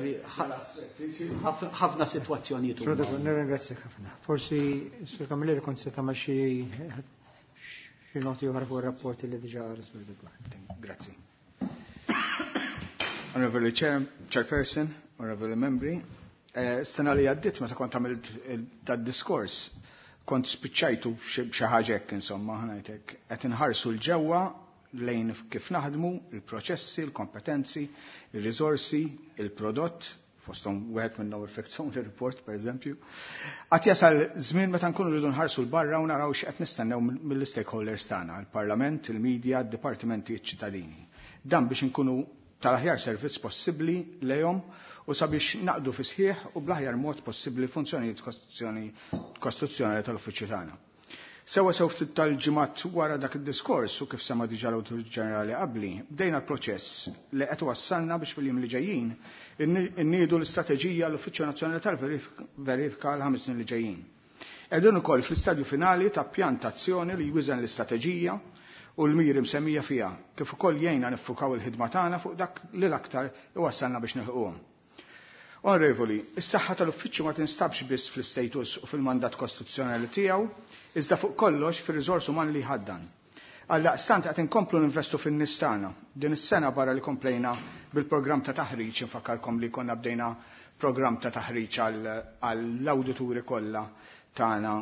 Ħafna sitwazzjonijiet huma. Nirringrazzjak ħafna. Forsi Sur Kamilleri kont se tagħmel xi xi noti oħra fuq ir-rapporti li diġà rispondu. Grazzi. Honorable Chairperson, Honorable Membri, s-sena li għaddit meta kont għamilt tad-diskors kont spiċċajtu xi ħaġa hekk insomma ħanajtek qed inħarsu l-ġewwa lejn kif naħdmu, il-proċessi, il-kompetenzi, il-riżorsi, il-prodott, fosthom wieħed minnhom il-fact zone report pereżempju. Qatt jasal żmien meta nkunu rridu nħarsu l-barra u naraw x'qed nistennew mill-stakeholders tagħna, il-Parlament, il-Media, d-Dipartimenti ċ-ċittadini. Dan biex inkunu tal-aħjar servizz possibbli lejhom u sabiex naqdu fi sħiħ u bl-aħjar mod possibbli funzjonijiet kostituzzjonali tal-uffiċċju tagħna. Sewa sew ftit tal-ġimgħat wara dak id-diskors u kif sema diġà l-Awtur Ġenerali qabli, bdejna l-proċess li qed wassalna biex fil-jiem li ġejjin inniedu l-istrateġija l-Uffiċċju Nazzjonali tal-Verifika l-ħames snin li ġejjin. Qegħdin ukoll fl-istadju finali ta' pjantazzjoni li jwiżen l-istrateġija u l-miri msemmija fiha, kif ukoll jgħinna niffukaw il-ħidma tagħna fuq dak li l-aktar iwassalna biex nilħuhom. Onorevoli, is-saħħa tal-uffiċċju ma tinstabx biss fl-istatus u fil-mandat kostituzzjonali tiegħu, iżda fuq kollox fir-riżors umani li ħaddan. Għaldaqstant qed inkomplu ninvestu fin-nies tagħna. Din is-sena barra li komplejna bil-programm ta' taħriġ infakkarkom li konna bdejna programm ta' taħriġ għall-awdituri kollha tagħna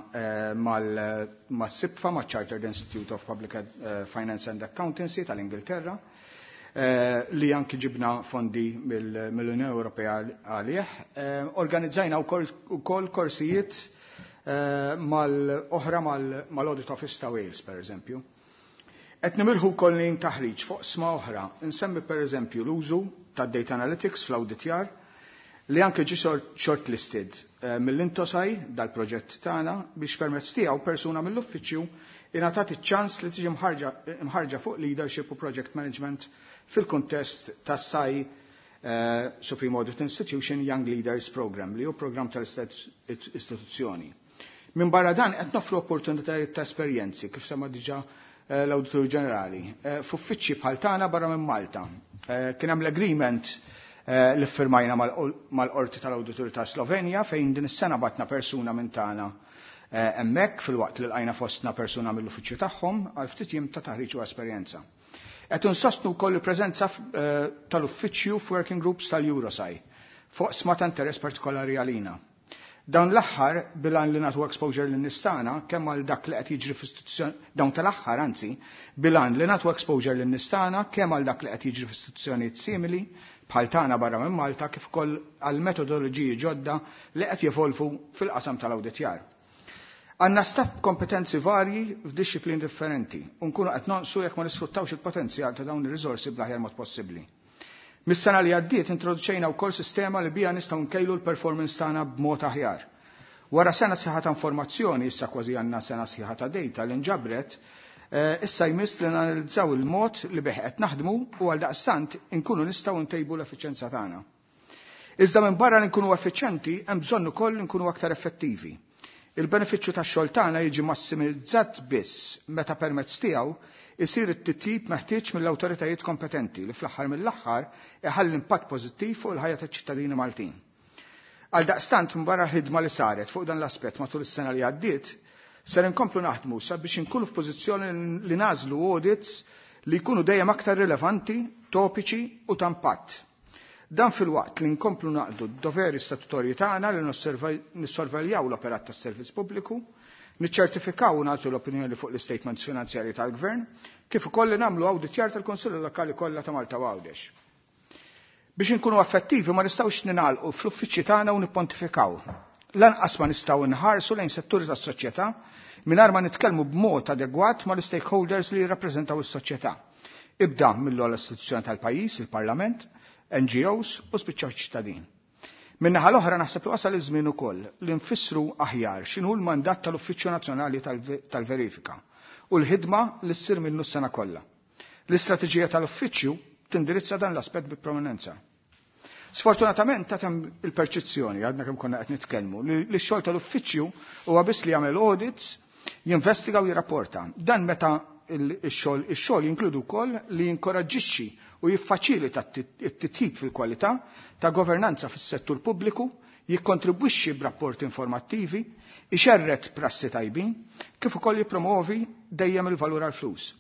mas-sibfa maċ-Chartered Institute of Public Finance and Accountancy tal-Ingilterra li anki ġibna fondi mill-Unjoni Ewropea għalih. Organizzajna wkoll korsijiet mal-oħra mal-Audit Office ta' Wales, pereżempju. Qed nimilħu wkoll lejn taħriġ fuq sma oħra. Insemmi pereżempju l-użu tad-data analytics fl-awditjar li anke ġi shortlisted mill-Intosai dal-proġett tagħna biex permezz tiegħu persuna mill-uffiċċju ingħatat iċ-ċans li tiġi mħarġa fuq leadership u project management fil-kuntest tas-SAI Supreme Audit Institution Young Leaders Program li hu programm tal-istituzzjoni. Minn barra dan qed nofru opportunitajiet ta' esperjenzi kif sema diġà l-Awditur Ġenerali f'uffiċċji bħal tagħna barra minn Malta. Kien hemm l-agreement li ffirmajna mal-Qorti tal-Awditur ta' Slovenja fejn din is-sena batna persuna minn tagħna hemmhekk fil-waqt li lqajna fostna persuna mill-uffiċċju tagħhom għal ftit jiem ta' taħriġ u esperjenza. Qed insostnu wkoll il-preżenza tal-uffiċċju f'working groups tal-Eurosai fuq sma ta' interess partikolari għalina. Dawn l-aħħar bilan li nagħtu exposure lin-nies tagħna kemm għal dak li qed jiġri f'istituzzjoni dawn tal-aħħar anzi bilan li nagħtu exposure lin-nies tagħna kemm għal dak li qed jiġri f'istituzzjonijiet simili bħal tagħna barra minn Malta kif ukoll għal metodoloġiji ġodda li qed jevolvu fil-qasam tal-awditjar. Għandna staff kompetenzi varji f'disciplin differenti u nkunu qed nonqsu jekk ma nisfruttawx il-potenzjal ta' dawn ir-riżorsi bl-aħjar mod possibbli. Mis-sena li għaddiet introduċejna wkoll sistema li bija nistgħu nkejlu l-performance tagħna b'mod aħjar. Wara sena sħiħa ta' informazzjoni, issa kważi għandna sena sħiħa ta' data li nġabret, issa jmiss li nanalizzaw il-mod li bih qed naħdmu u għal daqstant inkunu nistgħu ntejbu l-effiċenza tagħna. Iżda minn barra li nkunu effiċenti hemm bżonn ukoll nkunu aktar effettivi. Il-benefiċċju tax-xogħol tagħna jiġi massimizzat biss meta permezz tiegħu isir it-titjib meħtieġ mill-awtoritajiet kompetenti li fl-aħħar mill-aħħar iħalli impatt pożittiv fuq il-ħajja taċ-ċittadini Maltin. Għal daqstant minn barra ħidma li saret fuq dan l-aspett matul is-sena li għaddiet, ser inkomplu naħdmu sabiex inkunu f'pożizzjoni li nażlu audits li jkunu dejjem aktar rilevanti, topiċi u ta' impatt. Dan fil-waqt li nkomplu naqdu d-doveri statutorji tagħna li nissorveljaw l-operat tas-servizz pubbliku, niċċertifikaw u nagħtu l-opinjoni fuq l-istatements finanzjarji tal-Gvern, kif ukoll li nagħmlu awditjar tal-Kunsilli Lokali kollha ta' Malta u Għawdex. Biex inkunu effettivi ma nistgħux ninagħlqu fl-uffiċċji tagħna u nippontifikaw. Lanqas ma nistgħu nħarsu lejn setturi tas-soċjetà mingħajr ma nitkellmu b'mod adegwat ma l-stakeholders li jirrappreżentaw is-soċjetà. Ibda mill-ogħla istituzzjoni tal-pajjiż, il-Parlament, N G Os u spiċċaw ċittadin. Min-naħa l-oħra naħseb li wasal iż-żmien ukoll li nfissru aħjar x'inhu l-mandat tal-Uffiċċju Nazzjonali tal-Verifika u l-ħidma li ssir minnu s-sena kollha. L-istrateġija tal-uffiċċju tindirizza dan l-aspett bi prominenza. Sfortunatament tatem il-perċezzjoni għadna kemm konna qed nitkellmu li x-xogħol tal-uffiċċju huwa biss li jagħmel audits, jinvestiga u jirrapporta. Dan meta x-xogħol ix-xogħol jinkludu wkoll li jinkoraġġixxi u jiffaċilita t-titjib fil-kwalità ta' governanza fis-settur pubbliku, jikkontribwixxi b'rapporti informattivi, ixerret prassi tajbin, kif ukoll jippromovi dejjem il-valur għall-flus.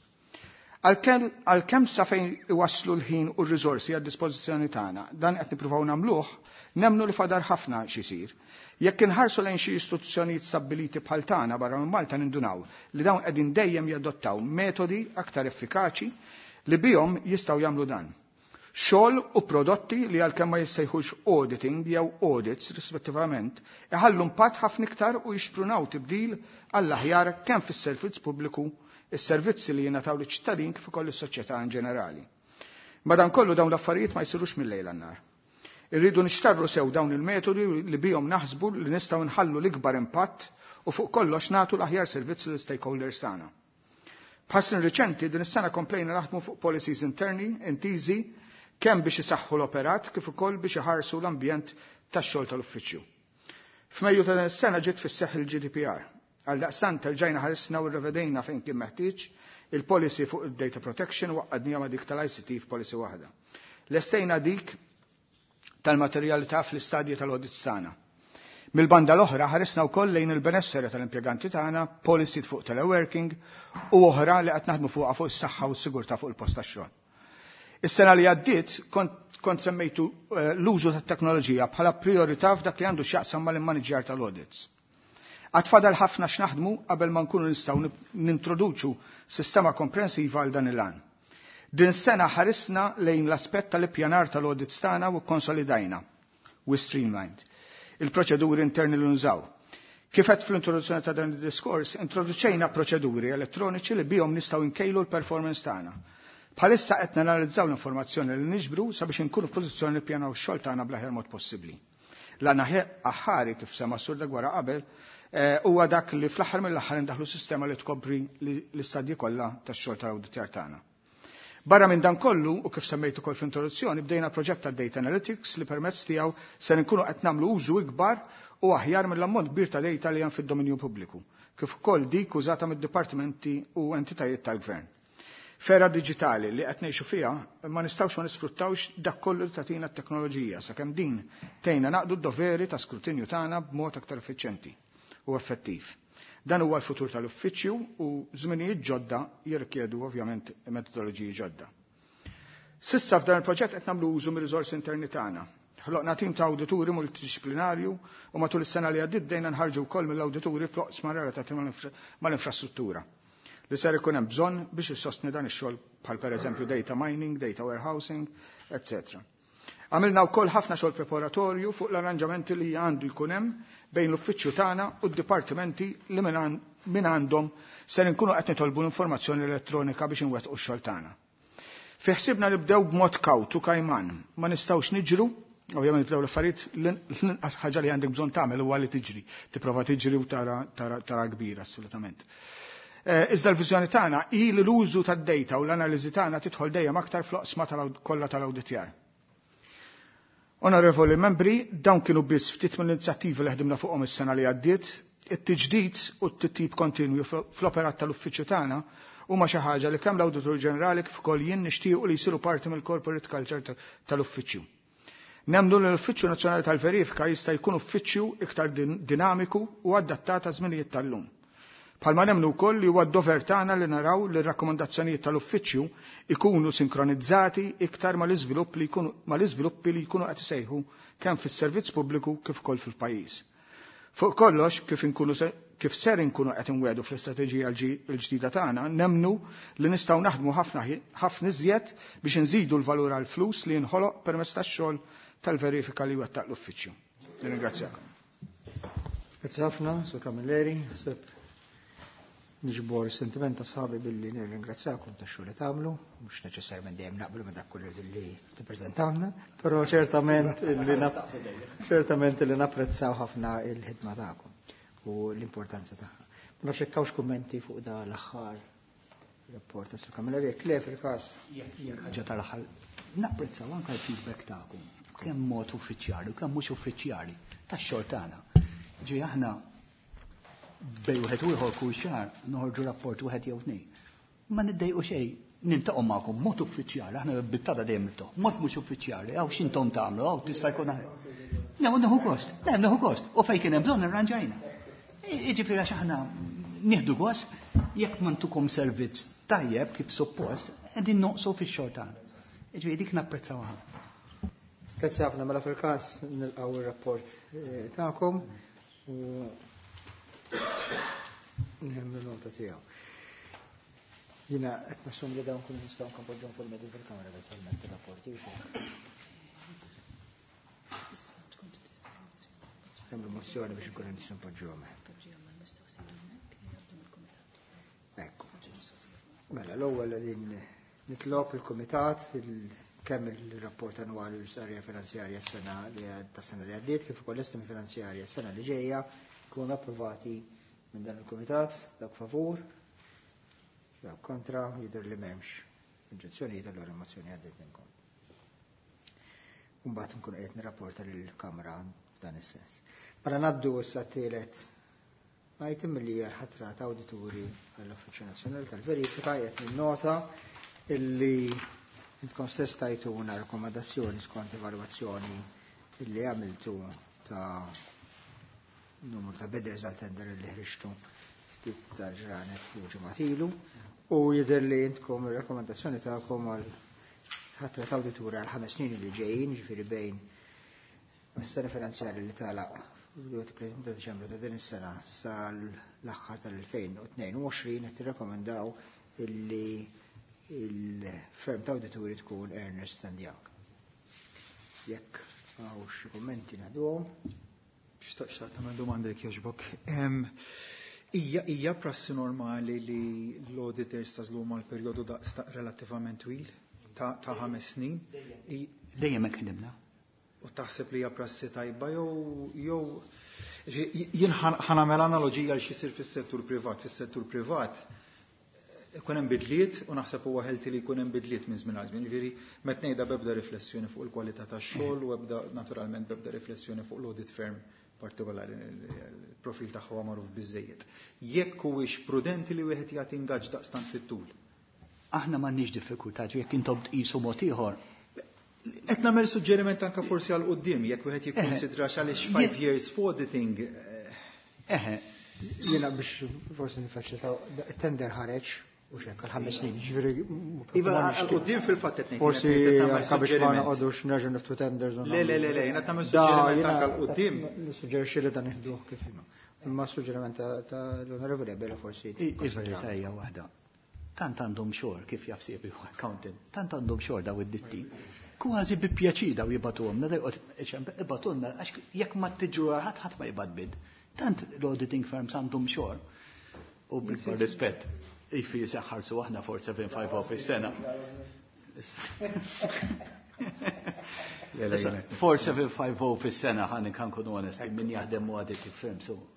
Għalkemm sa fejn iwasslu l-ħin u r-riżorsi għad-dispożizzjoni tagħna, dan qed nippruvaw nagħmluh, nemmnu li fadar ħafna x'isir. Jekk inħarsu lejn xi istituzzjonijiet stabbiliti bħal tagħna barra minn Malta nindunaw li dawn qegħdin dejjem jadottaw metodi aktar effikaċi li bihom jistgħu jagħmlu dan. Xogħol u prodotti li għalkemm ma jissejħux auditing jew audits rispettivament iħallu impatt ħafna iktar u jixprunaw tibdil għall-aħjar kemm fis-servizz pubbliku, is-servizzi li jingħataw liċ-ċittadin kif ukoll is-soċjetà in ġenerali. Madankollu dawn l-affarijiet ma jsirux mill-lejl għan-nar. Irridu nixtarru sew dawn il-metodi li bihom naħsbu li nistgħu nħallu l-ikbar impatt u fuq kollox nagħtu l-aħjar servizzi lill stakeholders tagħna. B'ħassin riċenti din is-sena komplejna naħdmu fuq policies interni, intiżi, kemm biex isaħħu l-operat kif ukoll biex iħarsu l-ambjent tax-xogħol tal-uffiċċju. F'Mejju ta' din is-sena ġiet fis-seħħ il-G D P R. Għal daqstant terġajna ħarisna u rrevedejna fejn kien meħtieġ il-policy fuq il-data protection waqqadnija ma' dik tal-I C T f'policy waħda. Lestejna dik tal-materjalità fl-istadji tal-audits tagħna. Mill-banda l-oħra ħarisna wkoll lejn il-benessere tal-impjeganti tagħna, policy fuq teleworking u oħra li qed naħdmu fuqha fuq is-saħħa u s-sigurtà fuq il-post tax-xogħol. Is-sena li għaddiet kont semmejtu l-użu tat-teknoloġija bħala priorità f'dak li għandu x'jaqsam mal-immaniġġjar tal-audits. Għatfadal ħafna x'naħdmu qabel ma nkunu nistgħu nintroduċu sistema komprensiva għal dan il-għan. Din sena ħarisna lejn l-aspett tal-ippjanar tal-audits tagħna u konsolidajna u streamlined il-proċeduri interni li nużaw. Kif qed fl-introduzzjoni ta' dan id-diskors, introduċejna proċeduri elettroniċi li bihom nistgħu nkejlu l-performance tagħna. Bħalissa qed nanalizzaw l-informazzjoni li niġbru sabiex inkunu f'pożizzjoni li ppjanaw x-xogħol tagħna bl-aħjar mod possibbli. L-għana aħħari kif sema s-sur Dagwara qabel huwa dak li fl-aħħar mill-aħħar indaħlu sistema li tkopri l-istadji kollha tax-xogħol tal-awditjar tagħna. Barra minn dan kollu, u kif semmejtu kol fl-introduzzjoni, bdejna proġett ta' Data Analytics li permezz tiegħu se nkunu qed nagħmlu użu ikbar u aħjar mill-ammont kbir ta' data li hemm fid-dominju pubbliku, kif ukoll dik użata mid-dipartimenti u entitajiet tal-Gvern. Fera diġitali li qed ngħixu fiha ma nistgħux ma nisfruttawx dak kollu li tagħtina t-teknoloġija sakemm din tgħinna naqdu d-doveri ta' skrutinju tagħna b'mod aktar effiċjenti u effettiv. Dan huwa l-futur tal-uffiċċju u żminijiet ġodda jirrikjedu ovvjament metodoloġiji ġodda. Sissa f'dan il-proġett qed nagħmlu użu mir-riżorsi interni tagħna. Ħloqna tim ta' awdituri multidisciplinarju u matul is-sena li għaddiet dejna nħarġu wkoll mill-awdituri fl-oqsma relatati mal-infrastruttura li ser ikun hemm bżonn biex issostni dan ix-xogħol bħal pereżempju data mining, data warehousing, et cetera. Għamilna wkoll ħafna xogħol preparatorju fuq l-arranġamenti li għandu jkun hemm bejn l-uffiċċju tagħna u d-dipartimenti li minn għandhom se nkunu qed nitolbu l-informazzjoni elettronika biex inwettqu x-xogħol tagħna. Fi ħsibna nibdew b'mod kawt u kajman, ma nistgħux niġru, ovvjament nibdew l-affarijiet l-inqas ħaġa li għandek bżonn tagħmel huwa li tiġri, tipprova tiġri u tara tara kbira assolutament. Iżda l-viżjoni tagħna hi li l-użu tad-dejta u l-analiżi tagħna tidħol dejjem aktar fl-oqsma kollha tal-awditjar. Onorevoli membri, dawn kienu biss ftit mill-inizjattivi li ħdimna fuqhom is-sena li għaddiet, it-tiġdid u t-titjib kontinju fl-operat tal-uffiċċju tagħna huma xi ħaġa li kemm l-Awditur Ġenerali kif ukoll jien nixtiequ li jsiru parti mill-corporate culture tal-uffiċċju. Nemmnu li l-Uffiċċju Nazzjonali tal-Verifika jista' jkun uffiċċju iktar dinamiku u adattat għaż-żminijiet tal-lum. Bħalma nemmnu wkoll li huwa d-dover tagħna li naraw li r-rakkomandazzjonijiet tal-uffiċċju ikunu sinkronizzati iktar mal-iżviluppi li jkunu mal-iżviluppi li jkunu qed isejħu kemm fis-servizz pubbliku kif ukoll fil-pajjiż. Fuq kollox kif inkunu kif ser inkunu qed inwedu fl-istrateġija l-ġdida tagħna, nemmnu li nistgħu naħdmu ħafna ħafna iżjed biex inżidu l-valur għall flus li jinħoloq permezz tax-xogħol tal-verifika li wettaq l-uffiċċju. Nirringrazzjakom. Grazzi ħafna, Sur Camilleri. Niġbor is-sentiment ta' sħabi billi nirringrazzjakom tax-xogħol li tagħmlu, mhux neċessarjament dejjem naqblu ma' dak kollu li tippreżentawna, però ċertament li ċertament li napprezzaw ħafna il-ħidma tagħkom u l-importanza tagħha. Ma nafx hekk hawnx kummenti fuq da l-aħħar rapport ta' Sur Camilleri, jekk le fil-każ. Ħaġa tal-aħħar napprezzaw anke l-feedback tagħkom, kemm mod uffiċjali u kemm mhux uffiċjali tax-xogħol tagħna. Ġej aħna bej wieħed u ieħor kull xahar noħorġu rapport wieħed jew tnejn. Ma niddejqu xejn, niltaqgħu magħkom mod uffiċjali, aħna bittada dejjem niltaqgħu, mod mhux uffiċjali, hawn x'intom tagħmlu, hawn tista' jkun aħna. Neħu neħu kost, neħu neħu kost, u fejn kien hemm bżonn irranġajna. Jiġifieri għax aħna nieħdu gost jekk ma ntukom servizz tajjeb kif suppost, qegħdin noqsu fix-xogħol tagħna. Jiġifieri dik napprezzawha. Grazzi ħafna mela fil-każ nilqgħu ir-rapport tagħkom u nħemmu nota tiegħu. Jiena qed nassum li dawn kunu nistgħu nkompoġġhom fil-medi fil-kamera eventualment ir-rapporti Nagħmlu mozzjoni biex inkunu nistgħu npoġġuhom. Ekku. Mela l-ewwel qegħdin nitlob il-kumitat kemm il-rapport annwali l-istarja finanzjarja s-sena li tas-sena li għaddiet kif ukoll l-estimi finanzjarja s-sena li ġejja kunu approvati minn dan il-Kumitat, dak favur, dak kontra, jidher li m'hemmx oġġezzjonijiet allura mozzjoni għaddiet minnkom. Mbagħad nkun qed nirrapporta lill-Kamra f'dan is-sens. Mela ngħaddu issa t-tielet item li hija ħatra ta' awdituri għall-Uffiċċju Nazzjonali tal-Verifika qed ninnota illi intkom stess tajtuna rakkomandazzjoni skont evalwazzjoni illi għamiltu ta' numru ta' bidders għal tender li ħriġtu ftit ta' ġranet u ġimatilu u jidher li jintkom ir-rakkomandazzjoni tagħkom għal ħatra ta' awditura għal ħames snin li ġejjin, ġifieri bejn is-sena finanzjarja li tagħlaq fil-tletin ta' Diċembru ta' din is-sena sal-aħħar tal-elfejn u tnejn u għoxrin qed tirrakkomandaw illi il-firm ta' awdituri tkun Ernst and Young. Jekk hawn xi kummenti ngħiduhom. Xtaqx ta' ma' domandek joġbok. Ija prassi normali li l-auditors tażlu mal perjodu da' relativament twil ta' ħames snin. Dejjem hekk ħdimna. U taħseb li hija prassi tajba jew jew jien ħanamel analoġija għal xi jsir fis-settur privat. Fis-settur privat ikun hemm bidliet u naħseb huwa ħelti li jkun hemm bidliet minn żmien għal żmien. Jiġifieri meta ngħidha bebda riflessjoni fuq il-kwalità tax-xogħol u ebda naturalment bebda riflessjoni fuq l-audit firm partikolari il-profil tagħha huwa magħruf biżejjed. Jekk huwiex prudenti li wieħed jagħti ingaġġ daqstant fit-tul. Aħna m'għandniex diffikultà jekk intom tqisu mod ieħor. Qed nagħmel suġġeriment anke forsi għal quddiem jekk wieħed jikkonsidra x'għaliex five years auditing. Eħe. Jiena biex forsi nifaċilitaw tender ħareġ u xekk għal ħames snin, ġifieri. Iva għal-qudiem fil-fatt qed ngħid. Forsi kabiex ma noqogħdux nerġgħu niftu tenders. Le le le le, jiena tagħmel suġġeriment anke għall-qudiem. Nissuġġerixxi li dan nieħduh kif inhu. Imma suġġeriment tal-Onorevoli Bella forsi. Iżverità hija waħda. Tant għandhom xogħol kif jafsib accountant, tant għandhom xogħol daw id-ditti. kważi bi pjaċida u jibatuhom, meta ibatunna, għax jekk ma tiġu ħadd ħadd ma jibad bid. Tant l-auditing firms għandhom xogħol. U bil-rispett, ifi jisaħħarsu aħna four seven five zero fis-sena. four seven five zero fis-sena ħanin kan kunu onesti min jaħdem auditing firms u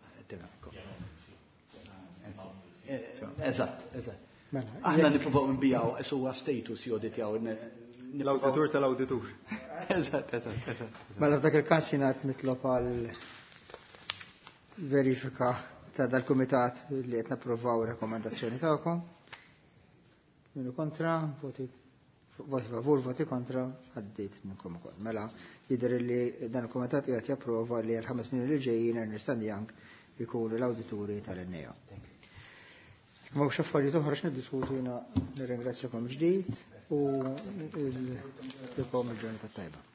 Eżatt, eżatt. Aħna nippruvaw nbijaw huwa status joditjaw l-awditur tal-awditur. Eżatt, eżatt, eżatt. Mela f'dak il-każ jiena qed nitlob għal verifika ta' dal-kumitat li qed napprovaw rekomendazzjoni tagħkom. Minu kontra, voti voti favur, voti kontra, għaddit minnkom ukoll. Mela jidher li dan il-kumitat qiegħed japprova li għal ħames snin li ġejjin Ernst and Young ikunu l-awdituri tal-Ennea. Ma mhux affarijiet oħra x'niddiskutu jiena nirringrazzjakom ġdid u il-tikom il-ġurnata tajba.